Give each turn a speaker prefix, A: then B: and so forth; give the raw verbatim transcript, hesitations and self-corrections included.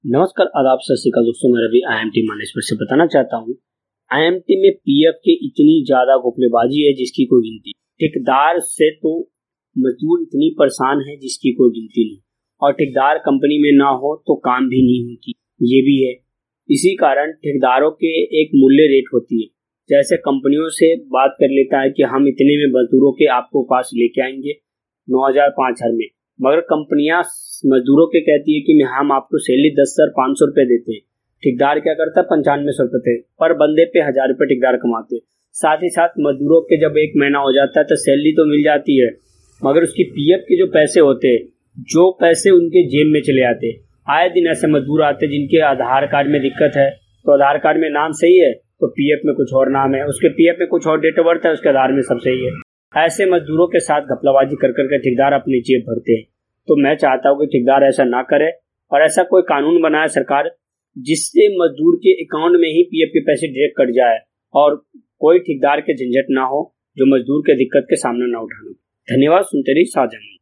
A: नमस्कार, आदाब, सत श्री अकाल दोस्तों। मैं रवि आईएमटी मानेसर से बताना चाहता हूँ, आईएमटी में पीएफ के इतनी ज्यादा घोखलेबाजी है जिसकी कोई गिनती। ठेकेदार से तो मजदूर इतनी परेशान है जिसकी कोई गिनती नहीं, और ठेकेदार कंपनी में ना हो तो काम भी नहीं होती, ये भी है। इसी कारण ठेकेदारों के एक मूल्य रेट होती है। जैसे कंपनियों से बात कर लेता है कि हम इतने में मजदूरों के आपको पास लेके आएंगे नौ हजार पाँच हजार में, मगर कंपनियां मजदूरों के कहती है कि हम आपको सैलरी दस हजार पाँच सौ रुपए देते हैं। ठेकेदार क्या करता है, पंचानवे सौ रुपए पर बंदे पे हजार रुपए ठेकेदार कमाते। साथ ही साथ मजदूरों के जब एक महीना हो जाता है तो सैलरी तो मिल जाती है, मगर उसकी पीएफ के जो पैसे होते हैं, जो पैसे उनके जेब में चले आते। आए दिन ऐसे मजदूर आते जिनके आधार कार्ड में दिक्कत है, तो आधार कार्ड में नाम सही है तो पीएफ में कुछ और नाम है, उसके पीएफ में कुछ और डेट ऑफ बर्थ है, उसके आधार में सब सही है। ऐसे मजदूरों के साथ घपलाबाजी कर करके ठेकेदार अपनी जेब भरते हैं। तो मैं चाहता हूँ कि ठेकेदार ऐसा ना करे और ऐसा कोई कानून बनाए सरकार, जिससे मजदूर के अकाउंट में ही पीएफ के पैसे डायरेक्ट कट जाए और कोई ठेकेदार के झंझट ना हो जो मजदूर के दिक्कत के सामना ना उठाना। धन्यवाद। सुनते रहिए साझा।